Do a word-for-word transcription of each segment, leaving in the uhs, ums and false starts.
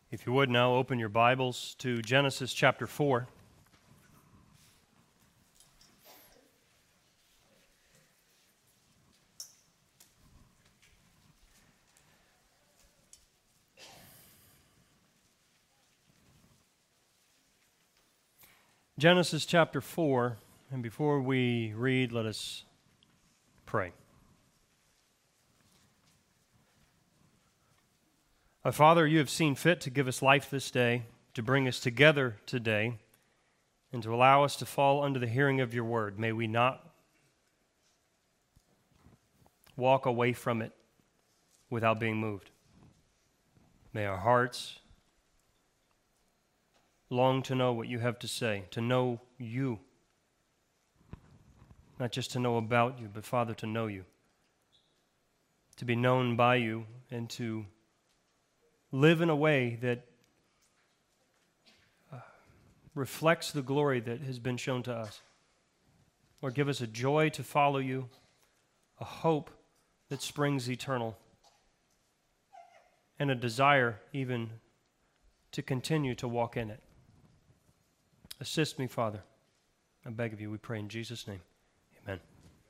If you would now open your Bibles to Genesis chapter four. Genesis chapter four, and before we read, let us pray. Our Father, you have seen fit to give us life this day, to bring us together today, and to allow us to fall under the hearing of your word. May we not walk away from it without being moved. May our hearts long to know what you have to say, to know you. Not just to know about you, but Father, to know you. To be known by you and to live in a way that uh, reflects the glory that has been shown to us. Lord, give us a joy to follow you, a hope that springs eternal, and a desire even to continue to walk in it. Assist me, Father. I beg of you, we pray in Jesus' name. Amen.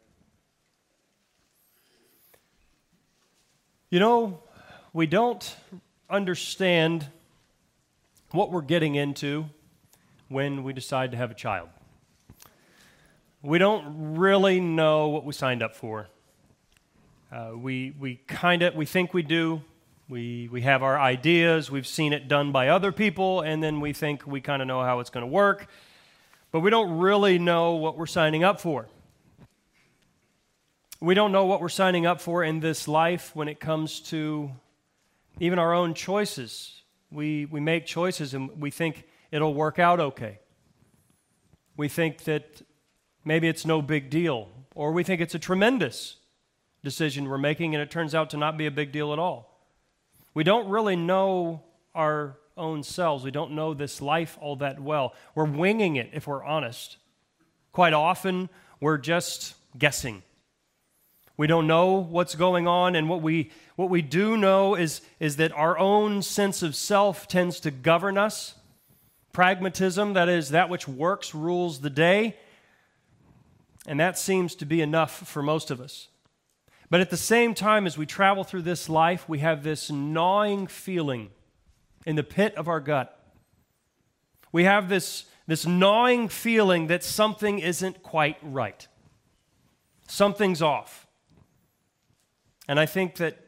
You know, we don't understand what we're getting into when we decide to have a child. We don't really know what we signed up for. Uh, we we kind of we think we do. We we have our ideas. We've seen it done by other people, and then we think we kind of know how it's going to work, but we don't really know what we're signing up for. We don't know what we're signing up for in this life when it comes to even our own choices. We we make choices and we think it'll work out okay. We think that maybe it's no big deal, or we think it's a tremendous decision we're making and it turns out to not be a big deal at all. We don't really know our own selves. We don't know this life all that well. We're winging it, if we're honest. Quite often, we're just guessing. We don't know what's going on, and what we what we do know is, is that our own sense of self tends to govern us. Pragmatism, that is, that which works, rules the day, and that seems to be enough for most of us. But at the same time, as we travel through this life, we have this gnawing feeling in the pit of our gut. We have this, this gnawing feeling that something isn't quite right. Something's off. And I think that,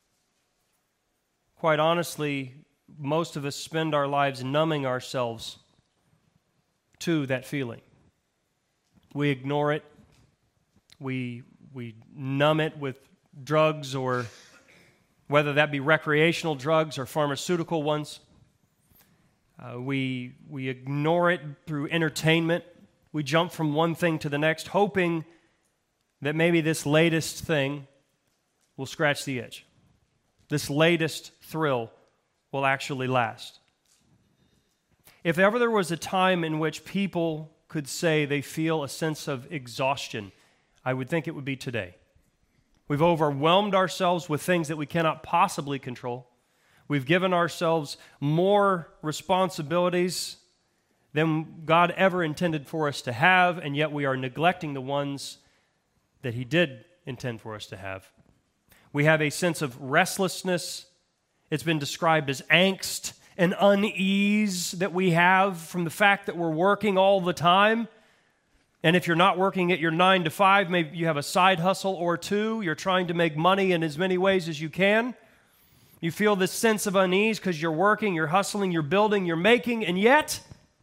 quite honestly, most of us spend our lives numbing ourselves to that feeling. We ignore it. We we numb it with drugs, or whether that be recreational drugs or pharmaceutical ones. Uh, we we ignore it through entertainment. We jump from one thing to the next, hoping that maybe this latest thing will scratch the itch. This latest thrill will actually last. If ever there was a time in which people could say they feel a sense of exhaustion, I would think it would be today. We've overwhelmed ourselves with things that we cannot possibly control. We've given ourselves more responsibilities than God ever intended for us to have, and yet we are neglecting the ones that He did intend for us to have. We have a sense of restlessness. It's been described as angst and unease that we have from the fact that we're working all the time. And if you're not working at your nine to five, maybe you have a side hustle or two. You're trying to make money in as many ways as you can. You feel this sense of unease because you're working, you're hustling, you're building, you're making, and yet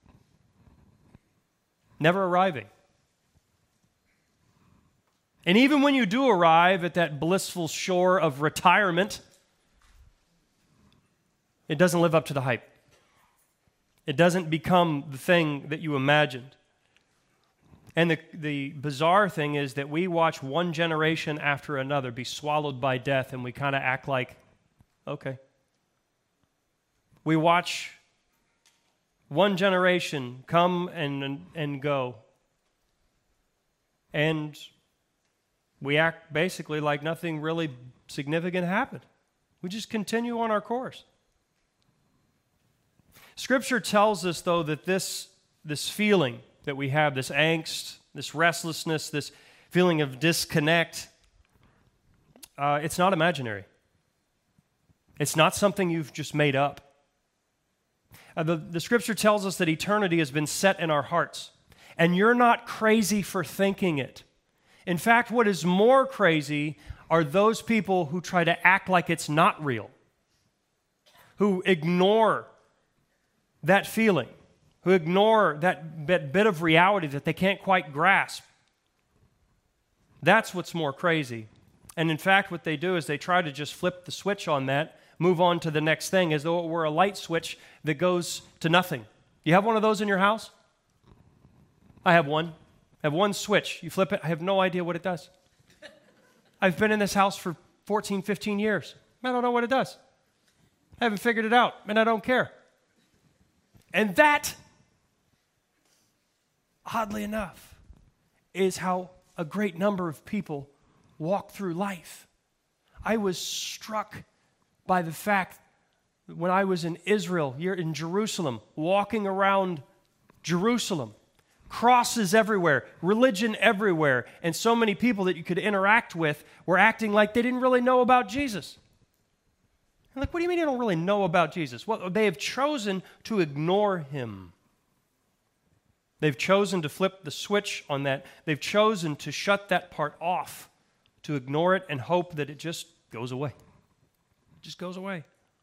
never arriving. And even when you do arrive at that blissful shore of retirement, it doesn't live up to the hype. It doesn't become the thing that you imagined. And the, the bizarre thing is that we watch one generation after another be swallowed by death, and we kind of act like, okay. We watch one generation come and, and, and go, and we act basically like nothing really significant happened. We just continue on our course. Scripture tells us, though, that this, this feeling that we have, this angst, this restlessness, this feeling of disconnect, uh, it's not imaginary. It's not something you've just made up. Uh, the, the Scripture tells us that eternity has been set in our hearts, and you're not crazy for thinking it. In fact, what is more crazy are those people who try to act like it's not real, who ignore that feeling, who ignore that bit, bit of reality that they can't quite grasp. That's what's more crazy. And in fact, what they do is they try to just flip the switch on that, move on to the next thing as though it were a light switch that goes to nothing. You have one of those in your house? I have one. I have one switch. You flip it, I have no idea what it does. I've been in this house for fourteen, fifteen years. I don't know what it does. I haven't figured it out, and I don't care. And that, oddly enough, is how a great number of people walk through life. I was struck by the fact that when I was in Israel, here in Jerusalem, walking around Jerusalem, crosses everywhere, religion everywhere, and so many people that you could interact with were acting like they didn't really know about Jesus. I'm like, what do you mean you don't really know about Jesus? Well, they have chosen to ignore him. They've chosen to flip the switch on that. They've chosen to shut that part off, to ignore it and hope that it just goes away. It just goes away.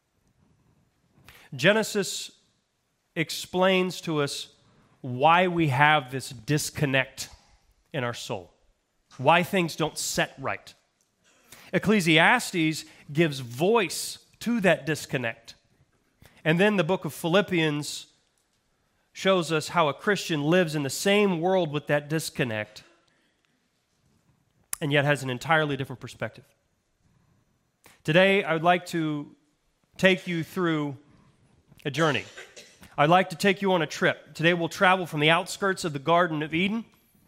Genesis explains to us why we have this disconnect in our soul, why things don't set right. Ecclesiastes gives voice to that disconnect. And then the book of Philippians shows us how a Christian lives in the same world with that disconnect and yet has an entirely different perspective. Today, I would like to take you through a journey. I'd like to take you on a trip. Today we'll travel from the outskirts of the Garden of Eden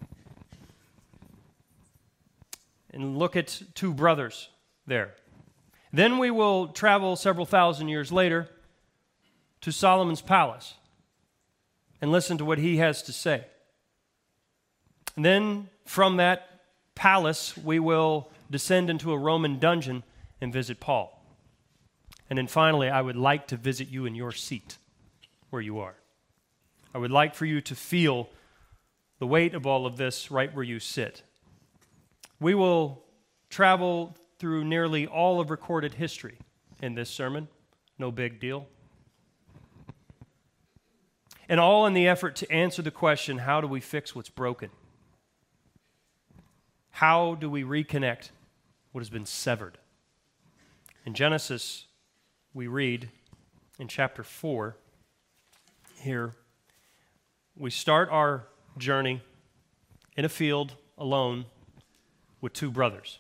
and look at two brothers there. Then we will travel several thousand years later to Solomon's palace and listen to what he has to say. And then from that palace, we will descend into a Roman dungeon and visit Paul. And then finally, I would like to visit you in your seat where you are. I would like for you to feel the weight of all of this right where you sit. We will travel through nearly all of recorded history in this sermon. No big deal. And all in the effort to answer the question, how do we fix what's broken? How do we reconnect what has been severed? In Genesis, we read in chapter four, here, we start our journey in a field alone with two brothers.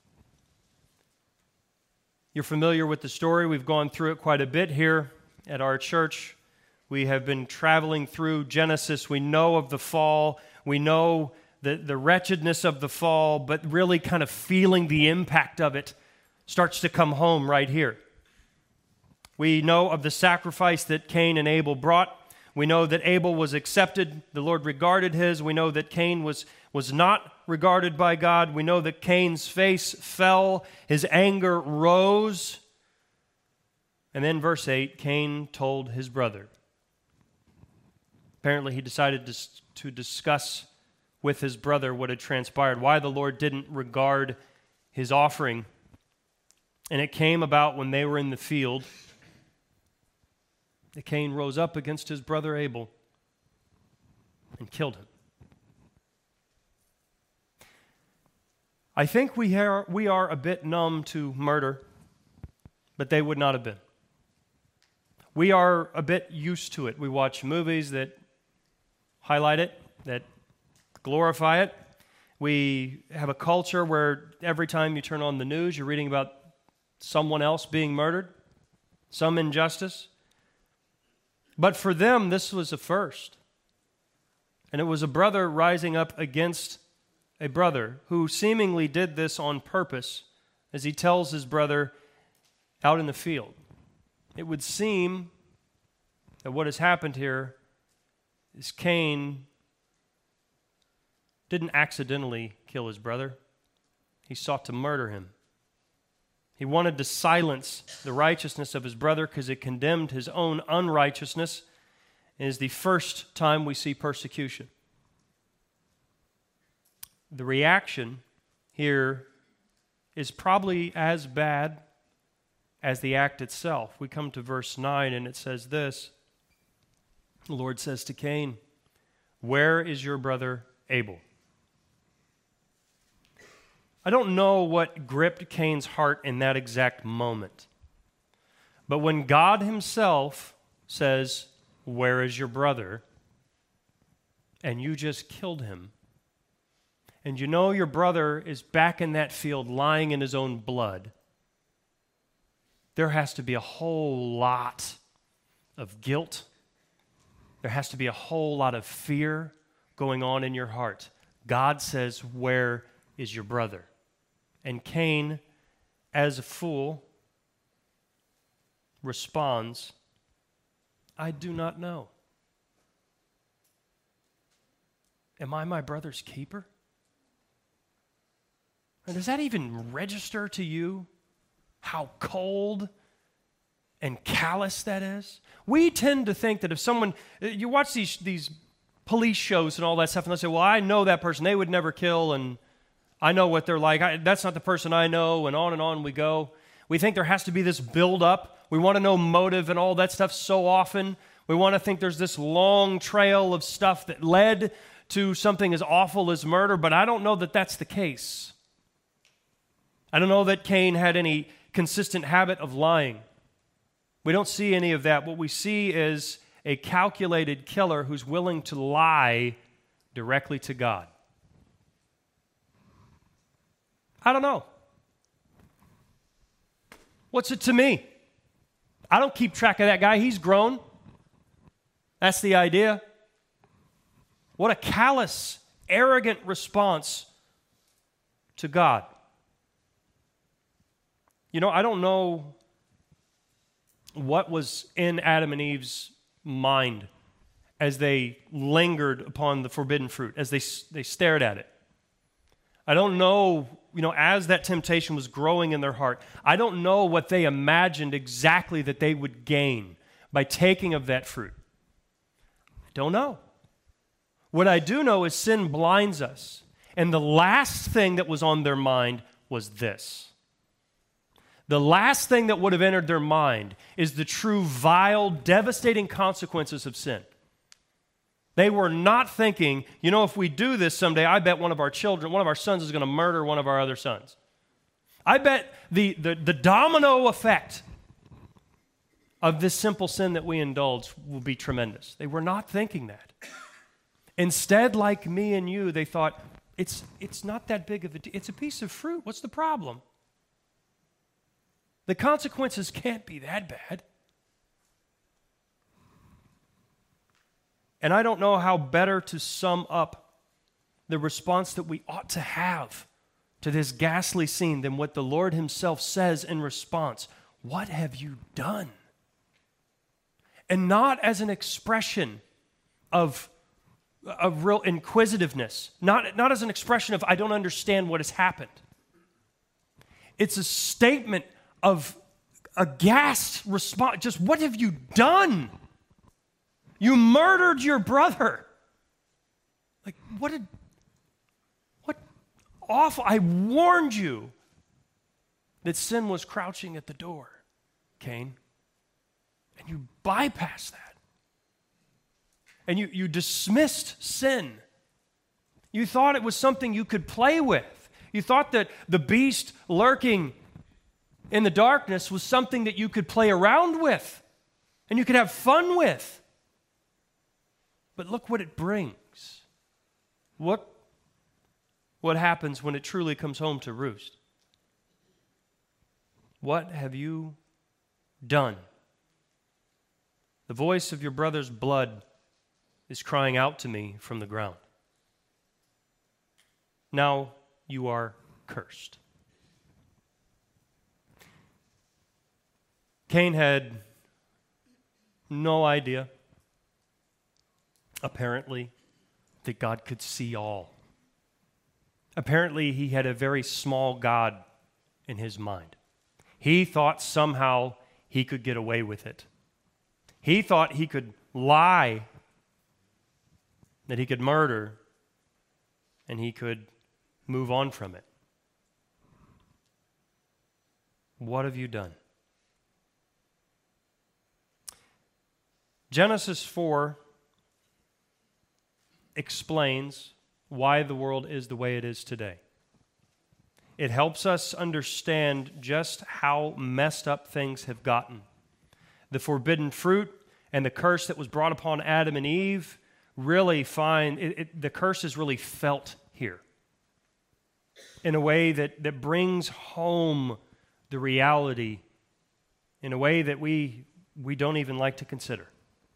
You're familiar with the story. We've gone through it quite a bit here at our church. We have been traveling through Genesis. We know of the fall. We know the, the wretchedness of the fall, but really kind of feeling the impact of it starts to come home right here. We know of the sacrifice that Cain and Abel brought. We know that Abel was accepted. The Lord regarded his. We know that Cain was, was not regarded by God. We know that Cain's face fell. His anger rose. And then verse eight, Cain told his brother. Apparently he decided to, to discuss with his brother what had transpired, why the Lord didn't regard his offering. And it came about when they were in the field that Cain rose up against his brother Abel and killed him. I think we are, we are a bit numb to murder, but they would not have been. We are a bit used to it. We watch movies that highlight it, that glorify it. We have a culture where every time you turn on the news, you're reading about someone else being murdered, some injustice. But for them, this was a first. And it was a brother rising up against a brother who seemingly did this on purpose, as he tells his brother out in the field. It would seem that what has happened here is Cain didn't accidentally kill his brother. He sought to murder him. He wanted to silence the righteousness of his brother because it condemned his own unrighteousness. It is the first time we see persecution. The reaction here is probably as bad as the act itself. We come to verse nine and it says this. The Lord says to Cain, "Where is your brother Abel?" I don't know what gripped Cain's heart in that exact moment. But when God himself says, "Where is your brother?" and you just killed him, and you know your brother is back in that field lying in his own blood, there has to be a whole lot of guilt. There has to be a whole lot of fear going on in your heart. God says, "Where is your brother?" And Cain, as a fool, responds, "I do not know. Am I my brother's keeper?" And does that even register to you how cold and callous that is? We tend to think that if someone, you watch these, these police shows and all that stuff, and they say, "Well, I know that person. They would never kill, and I know what they're like. I, that's not the person I know," and on and on we go. We think there has to be this build-up. We want to know motive and all that stuff so often. We want to think there's this long trail of stuff that led to something as awful as murder, but I don't know that that's the case. I don't know that Cain had any consistent habit of lying. We don't see any of that. What we see is a calculated killer who's willing to lie directly to God. I don't know. What's it to me? I don't keep track of that guy. He's grown. That's the idea. What a callous, arrogant response to God. You know, I don't know what was in Adam and Eve's mind as they lingered upon the forbidden fruit, as they, they stared at it. I don't know, you know, as that temptation was growing in their heart, I don't know what they imagined exactly that they would gain by taking of that fruit. I don't know. What I do know is sin blinds us. And the last thing that was on their mind was this. The last thing that would have entered their mind is the true vile, devastating consequences of sin. They were not thinking, you know, if we do this someday, I bet one of our children, one of our sons is going to murder one of our other sons. I bet the, the, the domino effect of this simple sin that we indulge will be tremendous. They were not thinking that. Instead, like me and you, they thought, it's, it's not that big of a deal. It's a piece of fruit. What's the problem? The consequences can't be that bad. And I don't know how better to sum up the response that we ought to have to this ghastly scene than what the Lord himself says in response. What have you done? And not as an expression of, of real inquisitiveness, not, not as an expression of, I don't understand what has happened. It's a statement of aghast response. Just, what have you done? You murdered your brother. Like, what did, what awful, I warned you that sin was crouching at the door, Cain. And you bypassed that. And you, you dismissed sin. You thought it was something you could play with. You thought that the beast lurking in the darkness was something that you could play around with and you could have fun with. But look what it brings. What, what happens when it truly comes home to roost? What have you done? The voice of your brother's blood is crying out to me from the ground. Now you are cursed. Cain had no idea apparently, that God could see all. Apparently, he had a very small God in his mind. He thought somehow he could get away with it. He thought he could lie, that he could murder, and he could move on from it. What have you done? Genesis four explains why the world is the way it is today. It helps us understand just how messed up things have gotten. The forbidden fruit and the curse that was brought upon Adam and Eve really find, it, it, the curse is really felt here in a way that, that brings home the reality in a way that we, we don't even like to consider.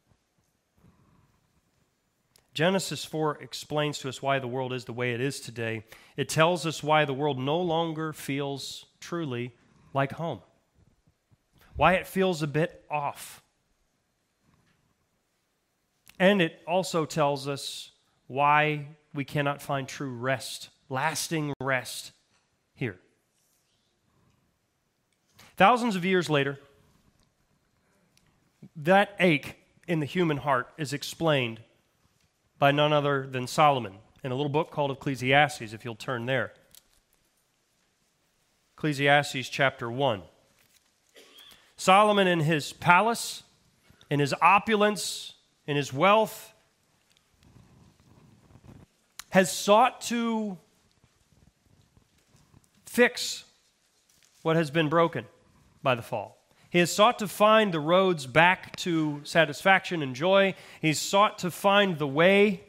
Genesis four explains to us why the world is the way it is today. It tells us why the world no longer feels truly like home, why it feels a bit off. And it also tells us why we cannot find true rest, lasting rest here. Thousands of years later, that ache in the human heart is explained by none other than Solomon in a little book called Ecclesiastes, if you'll turn there. Ecclesiastes chapter one. Solomon in his palace, in his opulence, in his wealth, has sought to fix what has been broken by the fall. He has sought to find the roads back to satisfaction and joy. He's sought to find the way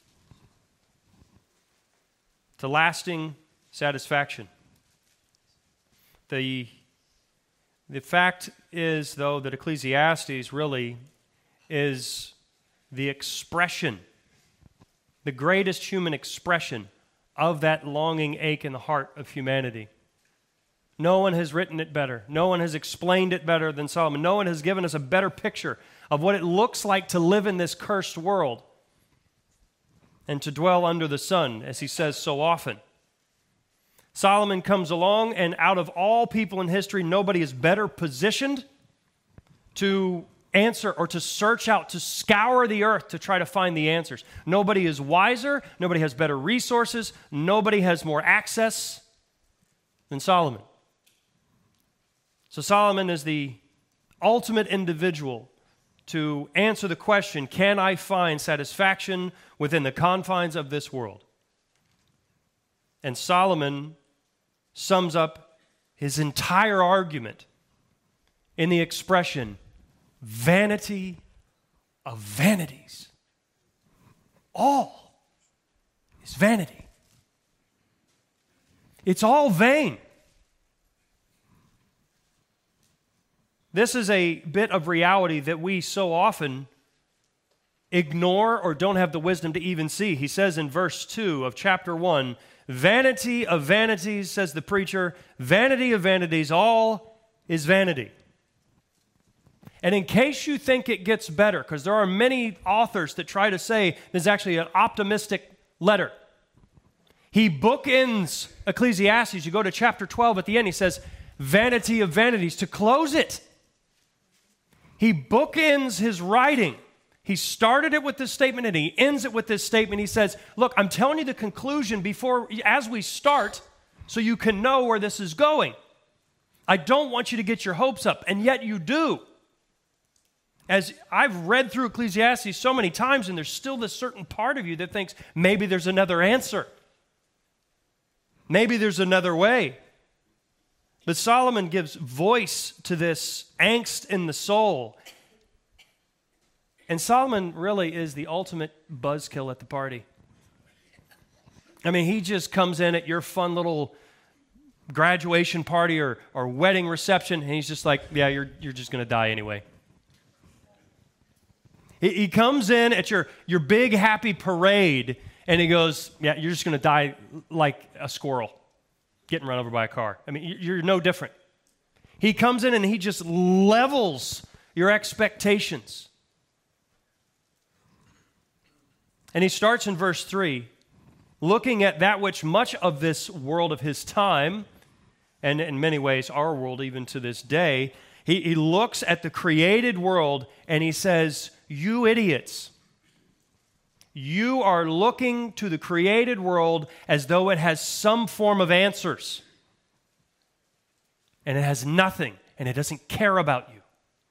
to lasting satisfaction. The, the fact is, though, that Ecclesiastes really is the expression, the greatest human expression of that longing ache in the heart of humanity. No one has written it better. No one has explained it better than Solomon. No one has given us a better picture of what it looks like to live in this cursed world and to dwell under the sun, as he says so often. Solomon comes along, and out of all people in history, nobody is better positioned to answer or to search out, to scour the earth to try to find the answers. Nobody is wiser. Nobody has better resources. Nobody has more access than Solomon. So Solomon is the ultimate individual to answer the question, can I find satisfaction within the confines of this world? And Solomon sums up his entire argument in the expression, vanity of vanities. All is vanity. It's all vain. This is a bit of reality that we so often ignore or don't have the wisdom to even see. He says in verse two of chapter one, vanity of vanities, says the preacher, vanity of vanities, all is vanity. And in case you think it gets better, because there are many authors that try to say this is actually an optimistic letter. He bookends Ecclesiastes. You go to chapter twelve at the end, he says, vanity of vanities, to close it. He bookends his writing. He started it with this statement and he ends it with this statement. He says, look, I'm telling you the conclusion before, as we start, so you can know where this is going. I don't want you to get your hopes up, and yet you do. As I've read through Ecclesiastes so many times, and there's still this certain part of you that thinks maybe there's another answer. Maybe there's another way. But Solomon gives voice to this angst in the soul. And Solomon really is the ultimate buzzkill at the party. I mean, he just comes in at your fun little graduation party or, or wedding reception, and he's just like, yeah, you're, you're just going to die anyway. He, he comes in at your, your big happy parade, and he goes, yeah, you're just going to die like a squirrel getting run over by a car. I mean, you're no different. He comes in and he just levels your expectations. And he starts in verse three, looking at that which much of this world of his time, and in many ways our world even to this day, he, he looks at the created world and he says, you idiots, you are looking to the created world as though it has some form of answers. And it has nothing, and it doesn't care about you.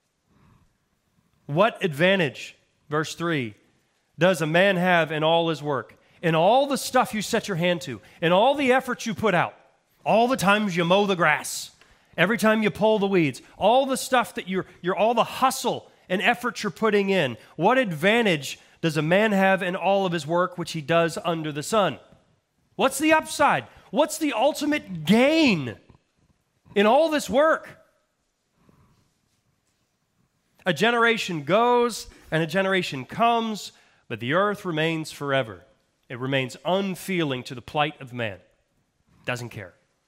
What advantage, verse three, does a man have in all his work, in all the stuff you set your hand to, in all the efforts you put out, all the times you mow the grass, every time you pull the weeds, all the stuff that you're, you're all the hustle and effort you're putting in? What advantage does a man have in all of his work which he does under the sun? What's the upside? What's the ultimate gain in all this work? A generation goes and a generation comes, but the earth remains forever. It remains unfeeling to the plight of man. Doesn't care.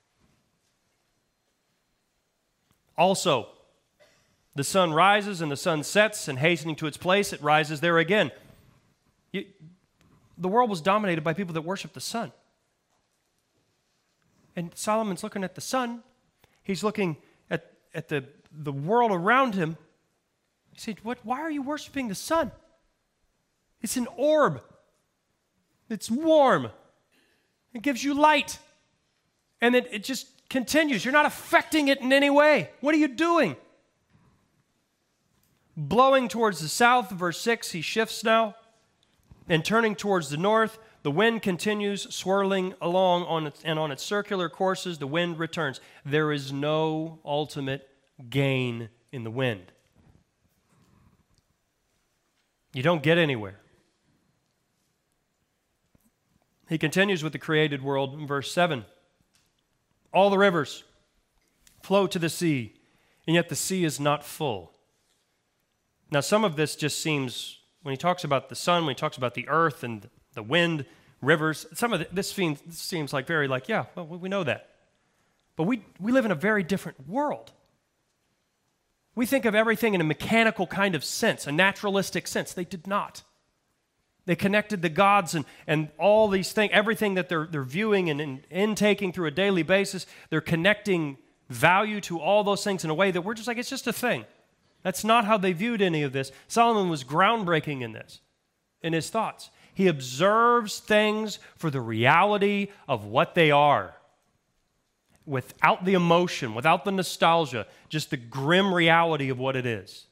Also, the sun rises and the sun sets, and hastening to its place, it rises there again. You, the world was dominated by people that worship the sun. And Solomon's looking at the sun. He's looking at, at the, the world around him. He said, "What? Why are you worshiping the sun? It's an orb. It's warm. It gives you light. And it, it just continues. You're not affecting it in any way. What are you doing?" Blowing towards the south, verse six, he shifts now. And turning towards the north, the wind continues swirling along on its, and on its circular courses, the wind returns. There is no ultimate gain in the wind. You don't get anywhere. He continues with the created world in verse seven. All the rivers flow to the sea, and yet the sea is not full. Now, some of this just seems, when he talks about the sun, when he talks about the earth and the wind, rivers, some of this seems, seems like very like, yeah, well, we know that. But we, we live in a very different world. We think of everything in a mechanical kind of sense, a naturalistic sense. They did not. They connected the gods and, and all these things, everything that they're, they're viewing and, and intaking through a daily basis, they're connecting value to all those things in a way that we're just like, it's just a thing. That's not how they viewed any of this. Solomon was groundbreaking in this, in his thoughts. He observes things for the reality of what they are, without the emotion, without the nostalgia, just the grim reality of what it is.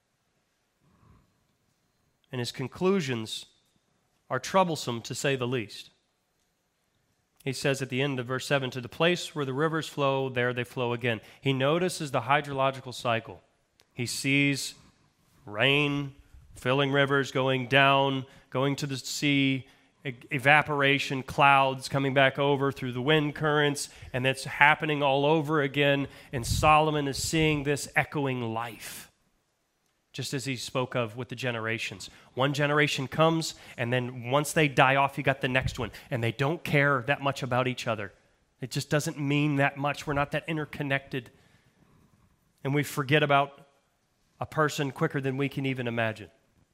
And his conclusions are troublesome, to say the least. He says at the end of verse seven, "To the place where the rivers flow, there they flow again." He notices the hydrological cycle. He sees rain, filling rivers, going down, going to the sea, e- evaporation, clouds coming back over through the wind currents, and that's happening all over again. And Solomon is seeing this echoing life, just as he spoke of with the generations. One generation comes, and then once they die off, you got the next one, and they don't care that much about each other. It just doesn't mean that much. We're not that interconnected. And we forget about a person quicker than we can even imagine.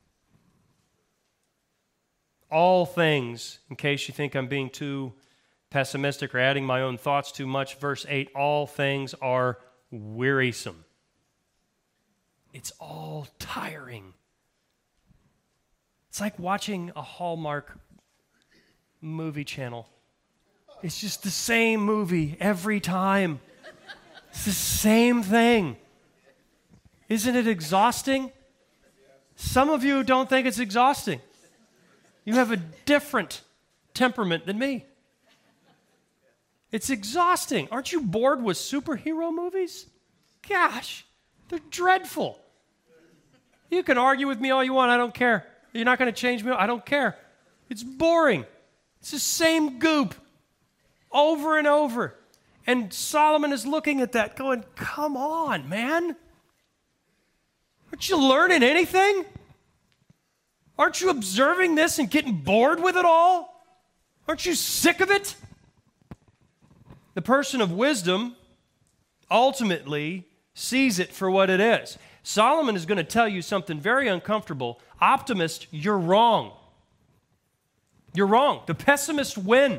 All things, in case you think I'm being too pessimistic or adding my own thoughts too much, verse eight, all things are wearisome. It's all tiring. It's like watching a Hallmark movie channel. It's just the same movie every time. It's the same thing. Isn't it exhausting? Some of you don't think it's exhausting. You have a different temperament than me. It's exhausting. Aren't you bored with superhero movies? Gosh, they're dreadful. You can argue with me all you want. I don't care. You're not going to change me. I don't care. It's boring. It's the same goop over and over. And Solomon is looking at that going, come on, man. Aren't you learning anything? Aren't you observing this and getting bored with it all? Aren't you sick of it? The person of wisdom ultimately sees it for what it is. Solomon is going to tell you something very uncomfortable. Optimist, you're wrong. You're wrong. The pessimists win.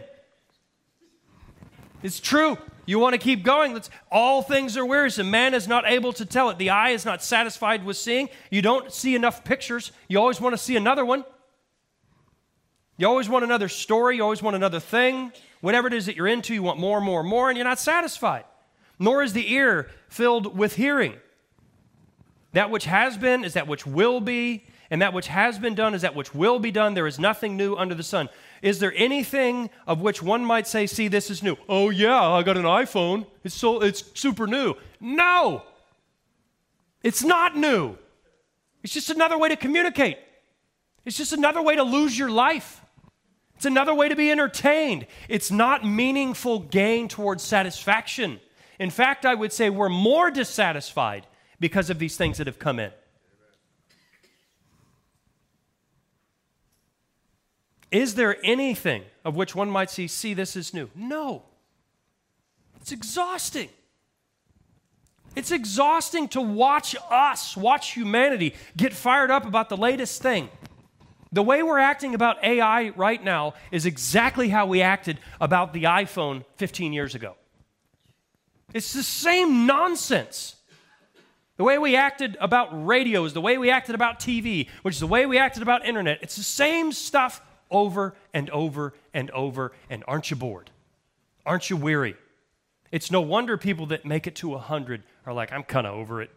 It's true. You want to keep going. Let's, all things are wearisome. Man is not able to tell it. The eye is not satisfied with seeing. You don't see enough pictures. You always want to see another one. You always want another story. You always want another thing. Whatever it is that you're into, you want more and more and more, and you're not satisfied. Nor is the ear filled with hearing. That which has been is that which will be, and that which has been done is that which will be done. There is nothing new under the sun. Is there anything of which one might say, see, this is new? Oh, yeah, I got an iPhone. It's so it's super new. No! It's not new. It's just another way to communicate. It's just another way to lose your life. It's another way to be entertained. It's not meaningful gain towards satisfaction. In fact, I would say we're more dissatisfied because of these things that have come in. Is there anything of which one might see, see, this is new? No. It's exhausting. It's exhausting to watch us, watch humanity get fired up about the latest thing. The way we're acting about A I right now is exactly how we acted about the iPhone fifteen years ago. It's the same nonsense. The way we acted about radios, the way we acted about T V, which is the way we acted about internet, it's the same stuff over and over and over, and aren't you bored? Aren't you weary? It's no wonder people that make it to one hundred are like, I'm kind of over it.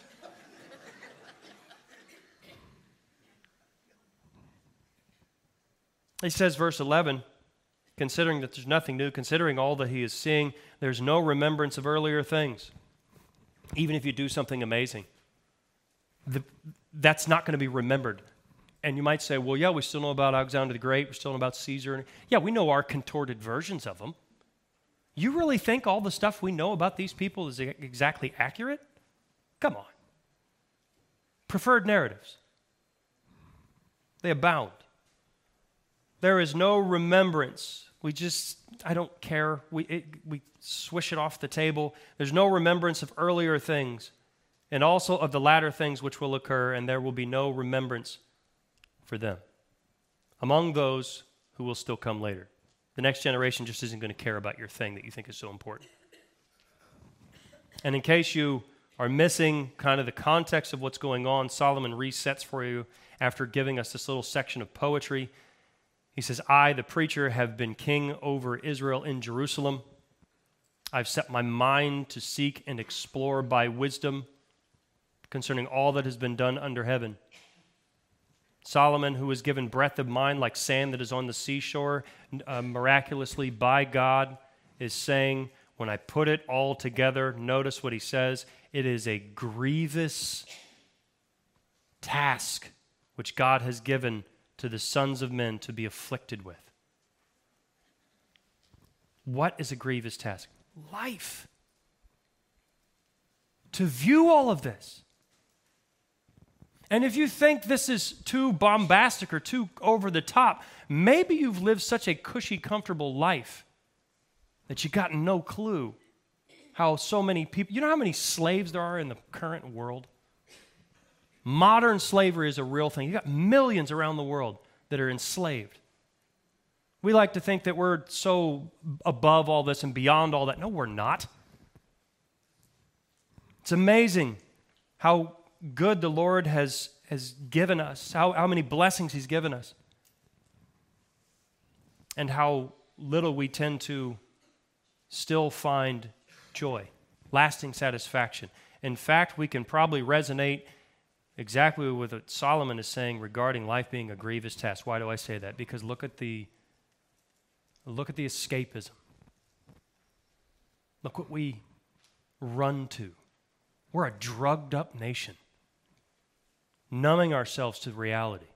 He says, verse eleven, considering that there's nothing new, considering all that he is seeing, there's no remembrance of earlier things. Even if you do something amazing, the, that's not going to be remembered. And you might say, well, yeah, we still know about Alexander the Great, we still know about Caesar. Yeah, we know our contorted versions of them. You really think all the stuff we know about these people is exactly accurate? Come on. Preferred narratives. They abound. There is no remembrance. We just, I don't care. We, it, we swish it off the table. There's no remembrance of earlier things, and also of the latter things which will occur, and there will be no remembrance for them among those who will still come later. The next generation just isn't going to care about your thing that you think is so important. And in case you are missing kind of the context of what's going on, Solomon resets for you after giving us this little section of poetry. He says, I, the preacher, have been king over Israel in Jerusalem. I've set my mind to seek and explore by wisdom concerning all that has been done under heaven. Solomon, who was given breadth of mind like sand that is on the seashore, uh, miraculously by God, is saying, when I put it all together, notice what he says, it is a grievous task which God has given to the sons of men to be afflicted with. What is a grievous task? Life. To view all of this. And if you think this is too bombastic or too over the top, maybe you've lived such a cushy, comfortable life that you got no clue how so many people, you know how many slaves there are in the current world? Modern slavery is a real thing. You got millions around the world that are enslaved. We like to think that we're so above all this and beyond all that. No, we're not. It's amazing how good the Lord has, has given us, how, how many blessings he's given us, and how little we tend to still find joy, lasting satisfaction. In fact, we can probably resonate exactly with what Solomon is saying regarding life being a grievous task. Why do I say that? Because look at the look at the escapism. Look what we run to. We're a drugged up nation, numbing ourselves to reality.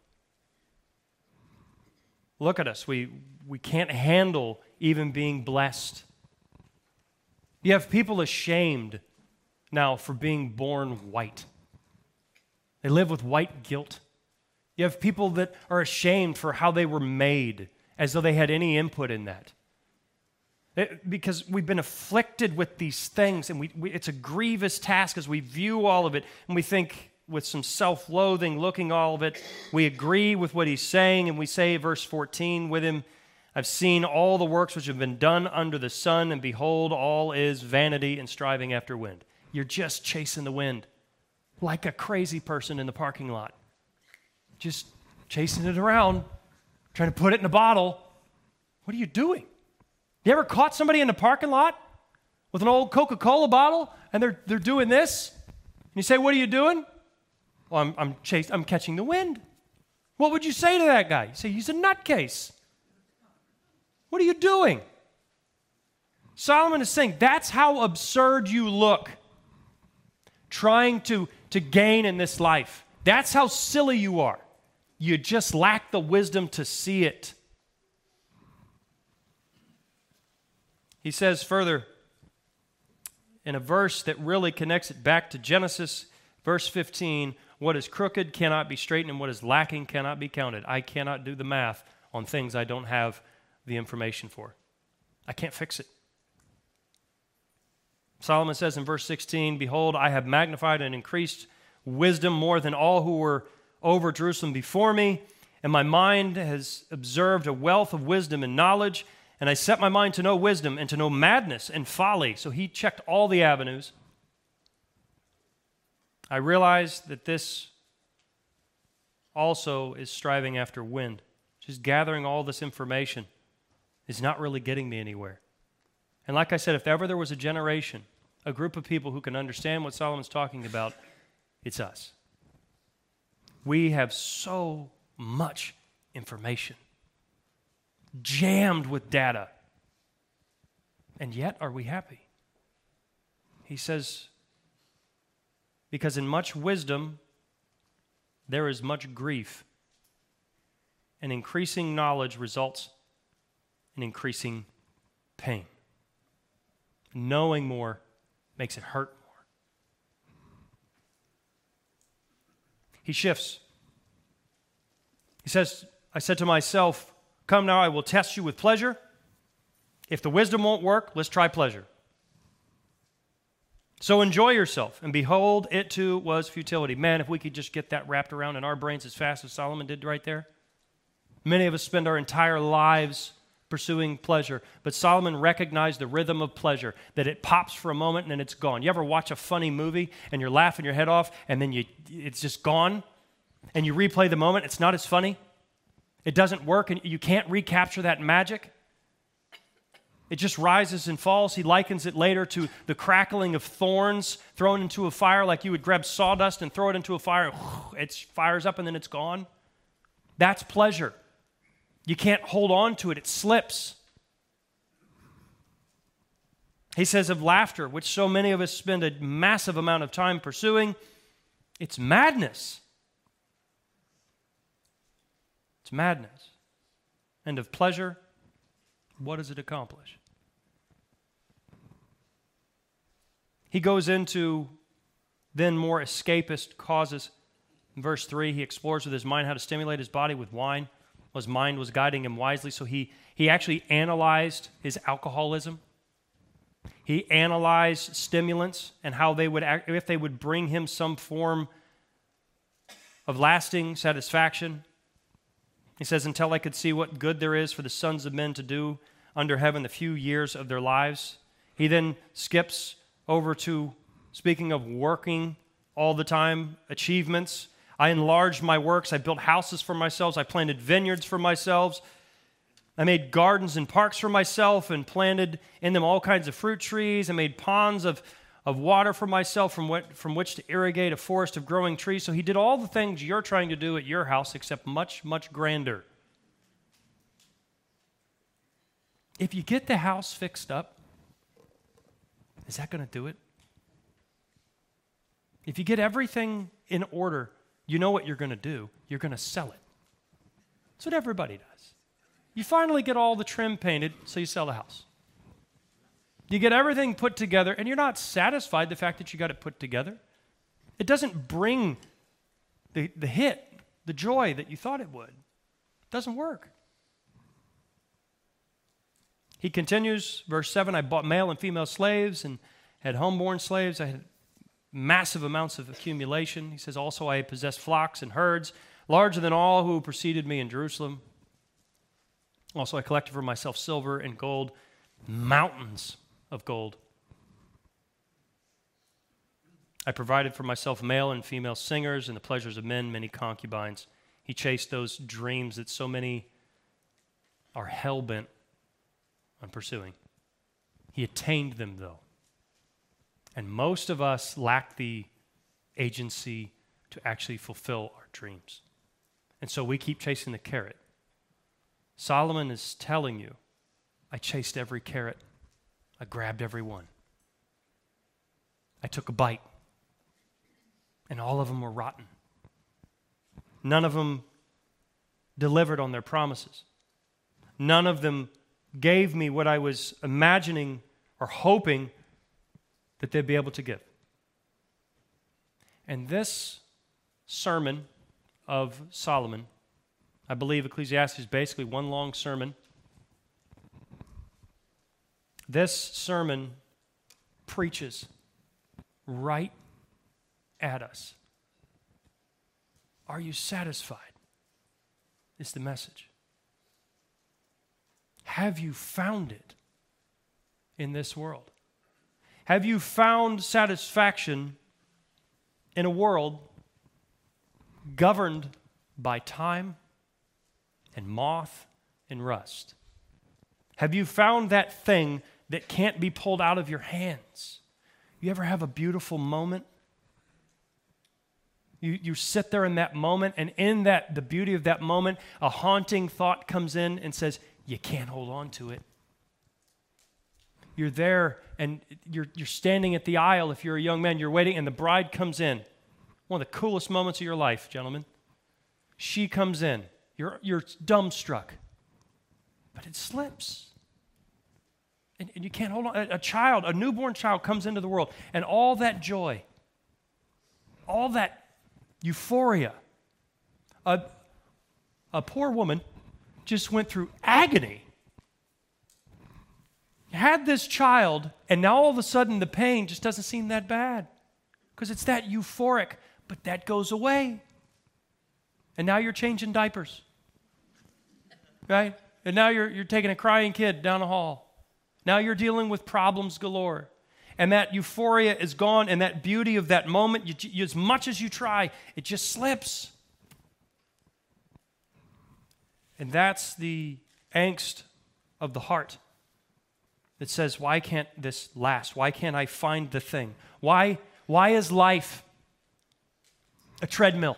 Look at us. We we can't handle even being blessed. You have people ashamed now for being born white. They live with white guilt. You have people that are ashamed for how they were made, as though they had any input in that. It, because we've been afflicted with these things, and we, we, it's a grievous task as we view all of it, and we think, with some self-loathing, looking all of it. We agree with what he's saying, and we say, verse fourteen, with him, I've seen all the works which have been done under the sun, and behold, all is vanity and striving after wind. You're just chasing the wind, like a crazy person in the parking lot. Just chasing it around, trying to put it in a bottle. What are you doing? You ever caught somebody in the parking lot with an old Coca-Cola bottle, and they're they're doing this? And you say, what are you doing? Well, I'm I'm chasing, I'm catching the wind. What would you say to that guy? You say, he's a nutcase. What are you doing? Solomon is saying, that's how absurd you look, trying to, to gain in this life. That's how silly you are. You just lack the wisdom to see it. He says further, in a verse that really connects it back to Genesis, verse fifteen, what is crooked cannot be straightened, and what is lacking cannot be counted. I cannot do the math on things I don't have the information for. I can't fix it. Solomon says in verse sixteen, behold, I have magnified and increased wisdom more than all who were over Jerusalem before me, and my mind has observed a wealth of wisdom and knowledge, and I set my mind to know wisdom and to know madness and folly. So he checked all the avenues. I realized that this also is striving after wind. Just gathering all this information is not really getting me anywhere. And like I said, if ever there was a generation, a group of people who can understand what Solomon's talking about, it's us. We have so much information, jammed with data. And yet, are we happy? He says, because in much wisdom, there is much grief, and increasing knowledge results in increasing pain. Knowing more makes it hurt more. He shifts. He says, I said to myself, come now, I will test you with pleasure. If the wisdom won't work, let's try pleasure. So enjoy yourself, and behold, it too was futility. Man, if we could just get that wrapped around in our brains as fast as Solomon did right there. Many of us spend our entire lives pursuing pleasure, but Solomon recognized the rhythm of pleasure, that it pops for a moment and then it's gone. You ever watch a funny movie and you're laughing your head off and then you it's just gone, and you replay the moment, it's not as funny? It doesn't work, and you can't recapture that magic. It just rises and falls. He likens it later to the crackling of thorns thrown into a fire, like you would grab sawdust and throw it into a fire, and it fires up and then it's gone. That's pleasure. You can't hold on to it. It slips. He says of laughter, which so many of us spend a massive amount of time pursuing, it's madness. It's madness. And of pleasure, what does it accomplish? He goes into then more escapist causes. In verse three, he explores with his mind how to stimulate his body with wine. His mind was guiding him wisely, so he, he actually analyzed his alcoholism. He analyzed stimulants and how they would, act, if they would bring him some form of lasting satisfaction. He says, until I could see what good there is for the sons of men to do under heaven the few years of their lives. He then skips over to speaking of working all the time, achievements. I enlarged my works. I built houses for myself. I planted vineyards for myself. I made gardens and parks for myself and planted in them all kinds of fruit trees. I made ponds of, of water for myself from, what, from which to irrigate a forest of growing trees. So he did all the things you're trying to do at your house, except much, much grander. If you get the house fixed up, is that going to do it? If you get everything in order, you know what you're going to do. You're going to sell it. That's what everybody does. You finally get all the trim painted, so you sell the house. You get everything put together, and you're not satisfied the fact that you got it put together. It doesn't bring the, the hit, the joy that you thought it would. It doesn't work. He continues, verse seven, I bought male and female slaves and had homeborn slaves. I had massive amounts of accumulation. He says, also I possess flocks and herds, larger than all who preceded me in Jerusalem. Also I collected for myself silver and gold, mountains of gold. I provided for myself male and female singers and the pleasures of men, many concubines. He chased those dreams that so many are hell-bent on pursuing. He attained them, though. And most of us lack the agency to actually fulfill our dreams. And so we keep chasing the carrot. Solomon is telling you, I chased every carrot. I grabbed every one. I took a bite. And all of them were rotten. None of them delivered on their promises. None of them gave me what I was imagining or hoping that they'd be able to give. And this sermon of Solomon, I believe Ecclesiastes is basically one long sermon. This sermon preaches right at us. Are you satisfied? Is the message. Have you found it in this world? Have you found satisfaction in a world governed by time and moth and rust? Have you found that thing that can't be pulled out of your hands? You ever have a beautiful moment? You, you sit there in that moment, and in that the beauty of that moment, a haunting thought comes in and says, you can't hold on to it. You're there, and you're, you're standing at the aisle if you're a young man. You're waiting, and the bride comes in. One of the coolest moments of your life, gentlemen. She comes in. You're, you're dumbstruck. But it slips. And, and you can't hold on. A, a child, a newborn child comes into the world, and all that joy, all that euphoria. A, a poor woman just went through agony, had this child, and now all of a sudden the pain just doesn't seem that bad because it's that euphoric, but that goes away. And now you're changing diapers, right? And now you're, you're taking a crying kid down the hall. Now you're dealing with problems galore. And that euphoria is gone, and that beauty of that moment, you, you, as much as you try, it just slips. And that's the angst of the heart that says, why can't this last? Why can't I find the thing? Why, why is life a treadmill?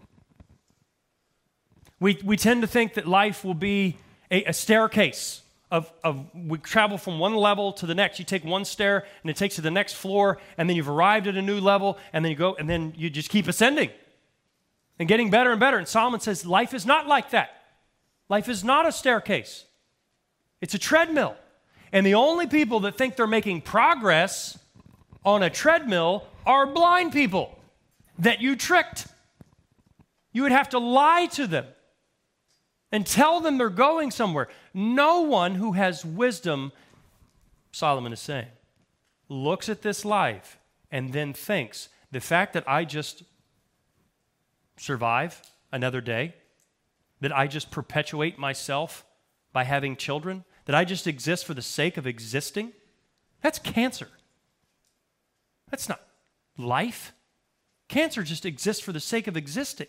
We, we tend to think that life will be a, a staircase. Of, of we travel from one level to the next. You take one stair and it takes you to the next floor, and then you've arrived at a new level, and then you go, and then you just keep ascending and getting better and better. And Solomon says life is not like that. Life is not a staircase. It's a treadmill. And the only people that think they're making progress on a treadmill are blind people that you tricked. You would have to lie to them and tell them they're going somewhere. No one who has wisdom, Solomon is saying, looks at this life and then thinks, the fact that I just survive another day, that I just perpetuate myself by having children, that I just exist for the sake of existing, that's cancer. That's not life. Cancer just exists for the sake of existing.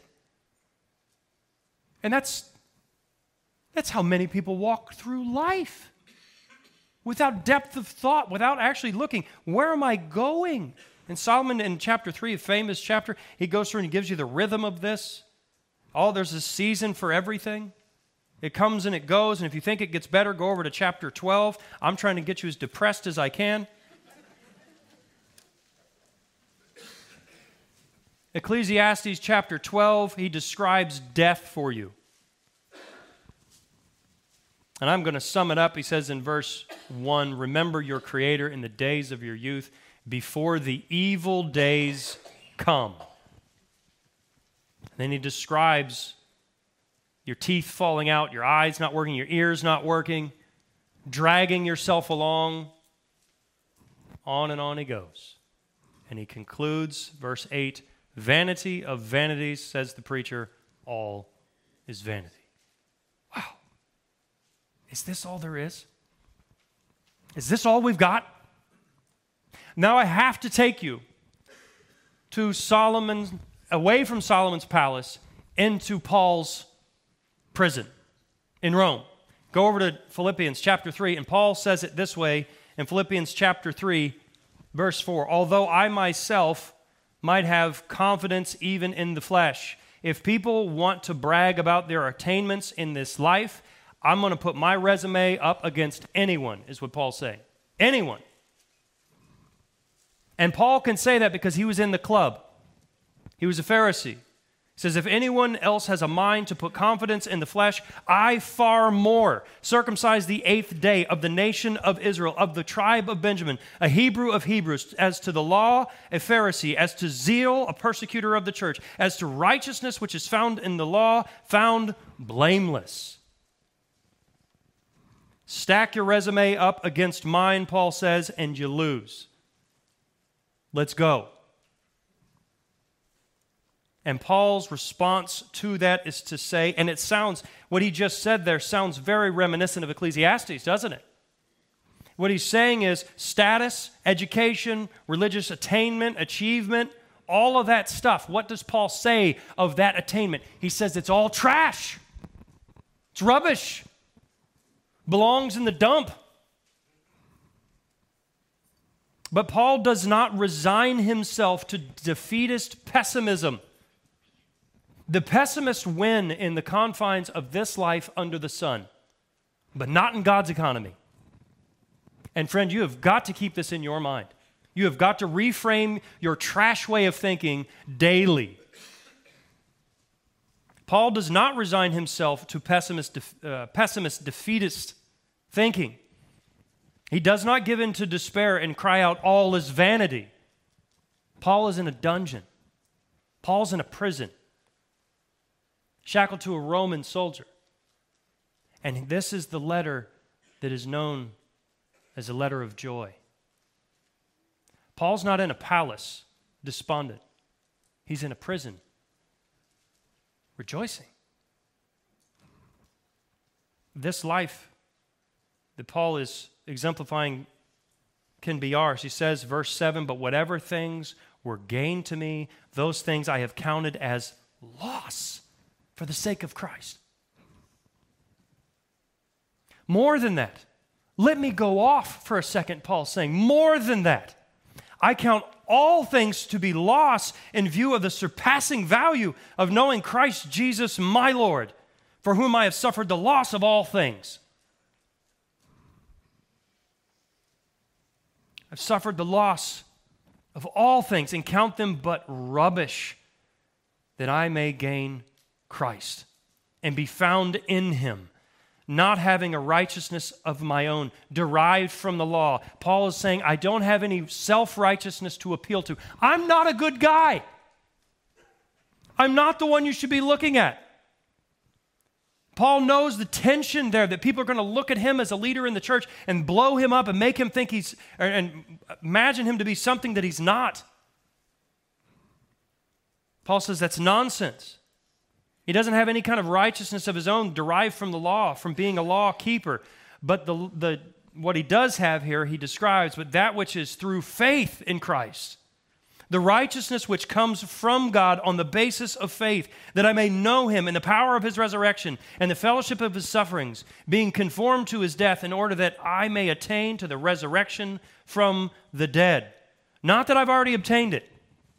And that's That's how many people walk through life without depth of thought, without actually looking, where am I going? And Solomon in chapter three, a famous chapter, he goes through and he gives you the rhythm of this. Oh, there's a season for everything. It comes and it goes, and if you think it gets better, go over to chapter twelve. I'm trying to get you as depressed as I can. Ecclesiastes chapter twelve, he describes death for you. And I'm going to sum it up. He says in verse one, remember your Creator in the days of your youth before the evil days come. And then he describes your teeth falling out, your eyes not working, your ears not working, dragging yourself along. On and on he goes. And he concludes, verse eight, vanity of vanities, says the preacher, all is vanity. Wow. Is this all there is? Is this all we've got? Now I have to take you to Solomon, away from Solomon's palace, into Paul's prison in Rome. Go over to Philippians chapter three, and Paul says it this way in Philippians chapter three, verse four, although I myself might have confidence even in the flesh. If people want to brag about their attainments in this life, I'm going to put my resume up against anyone, is what Paul's saying. Anyone. And Paul can say that because he was in the club. He was a Pharisee. He says, if anyone else has a mind to put confidence in the flesh, I far more, circumcised the eighth day of the nation of Israel, of the tribe of Benjamin, a Hebrew of Hebrews, as to the law, a Pharisee, as to zeal, a persecutor of the church, as to righteousness which is found in the law, found blameless. Stack your resume up against mine, Paul says, and you lose. Let's go. And Paul's response to that is to say, and it sounds, what he just said there sounds very reminiscent of Ecclesiastes, doesn't it? What he's saying is status, education, religious attainment, achievement, all of that stuff. What does Paul say of that attainment? He says it's all trash. It's rubbish. Belongs in the dump. But Paul does not resign himself to defeatist pessimism. The pessimists win in the confines of this life under the sun, but not in God's economy. And friend, you have got to keep this in your mind. You have got to reframe your trash way of thinking daily. Paul does not resign himself to pessimist, uh, pessimist defeatist thinking. He does not give in to despair and cry out, all is vanity. Paul is in a dungeon. Paul's in a prison, shackled to a Roman soldier. And this is the letter that is known as a letter of joy. Paul's not in a palace, despondent. He's in a prison, rejoicing. This life that Paul is exemplifying can be ours. He says, verse seven, but whatever things were gain to me, those things I have counted as loss for the sake of Christ. More than that, let me go off for a second, Paul's saying. More than that, I count all things to be loss in view of the surpassing value of knowing Christ Jesus my Lord, for whom I have suffered the loss of all things. I've suffered the loss of all things and count them but rubbish, that I may gain Christ and be found in him, not having a righteousness of my own derived from the law. Paul is saying, I don't have any self-righteousness to appeal to. I'm not a good guy. I'm not the one you should be looking at. Paul knows the tension there, that people are going to look at him as a leader in the church and blow him up and make him think he's, and imagine him to be something that he's not. Paul says that's nonsense. He doesn't have any kind of righteousness of his own derived from the law, from being a law keeper. But the, the, what he does have here, he describes, but that which is through faith in Christ. The righteousness which comes from God on the basis of faith, that I may know him in the power of his resurrection and the fellowship of his sufferings, being conformed to his death, in order that I may attain to the resurrection from the dead. Not that I've already obtained it.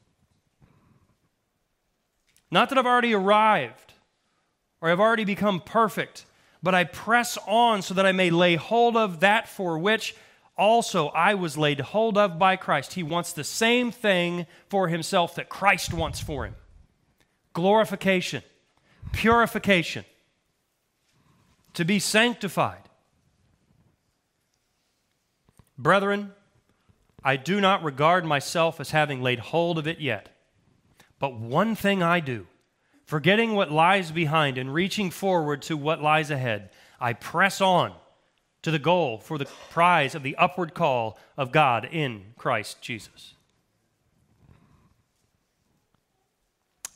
Not that I've already arrived or I've already become perfect, but I press on so that I may lay hold of that for which also I was laid hold of by Christ. He wants the same thing for himself that Christ wants for him. Glorification, purification, to be sanctified. Brethren, I do not regard myself as having laid hold of it yet. But one thing I do, forgetting what lies behind and reaching forward to what lies ahead, I press on to the goal for the prize of the upward call of God in Christ Jesus.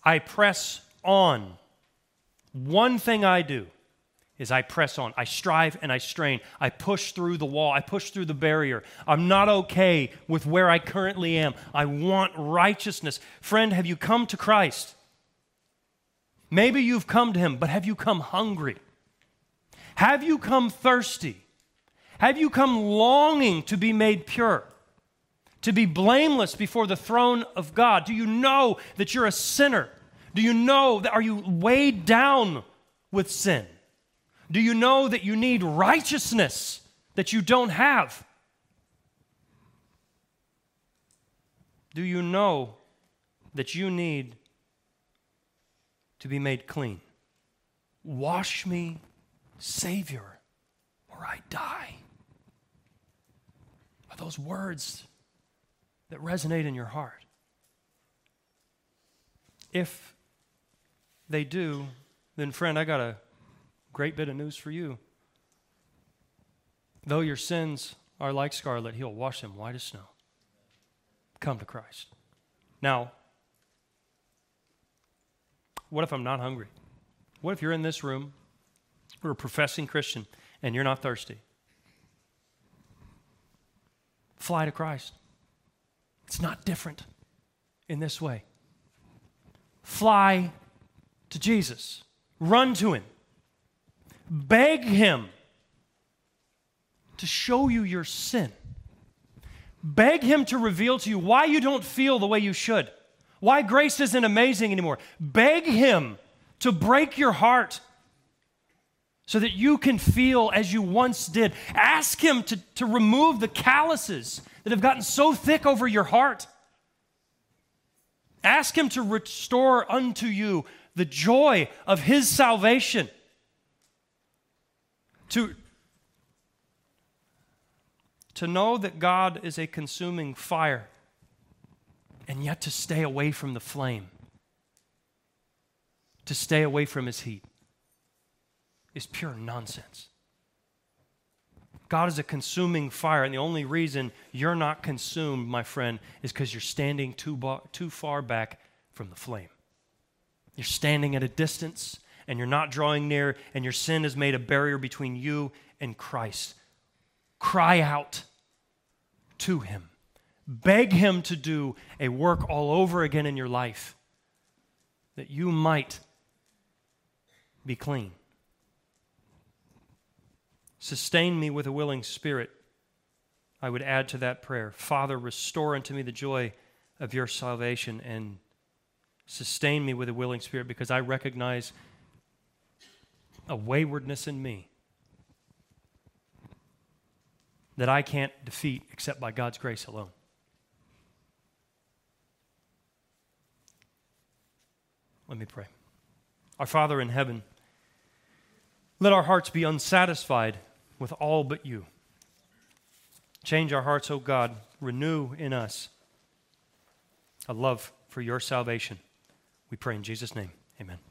I press on. One thing I do is I press on. I strive and I strain. I push through the wall. I push through the barrier. I'm not okay with where I currently am. I want righteousness. Friend, have you come to Christ? Maybe you've come to Him, but have you come hungry? Have you come thirsty? Have you come longing to be made pure? To be blameless before the throne of God? Do you know that you're a sinner? Do you know that are you weighed down with sin? Do you know that you need righteousness that you don't have? Do you know that you need to be made clean? Wash me, Savior, or I die. Are those words that resonate in your heart? If they do, then friend, I got a great bit of news for you. Though your sins are like scarlet, He'll wash them white as snow. Come to Christ. Now, what if I'm not hungry? What if you're in this room, you're a professing Christian, and you're not thirsty? Fly to Christ. It's not different in this way. Fly to Jesus. Run to Him. Beg Him to show you your sin. Beg Him to reveal to you why you don't feel the way you should. Why grace isn't amazing anymore. Beg Him to break your heart so that you can feel as you once did. Ask Him to, to remove the calluses that have gotten so thick over your heart. Ask Him to restore unto you the joy of His salvation. To, to know that God is a consuming fire and yet to stay away from the flame, to stay away from His heat, is pure nonsense. God is a consuming fire, and the only reason you're not consumed, my friend, is because you're standing too, ba- too far back from the flame. You're standing at a distance, and you're not drawing near, and your sin has made a barrier between you and Christ. Cry out to Him. Beg Him to do a work all over again in your life that you might be clean. Sustain me with a willing spirit. I would add to that prayer, Father, restore unto me the joy of your salvation and sustain me with a willing spirit, because I recognize a waywardness in me that I can't defeat except by God's grace alone. Let me pray. Our Father in heaven, let our hearts be unsatisfied with all but you. Change our hearts, O God. Renew in us a love for your salvation. We pray in Jesus' name. Amen.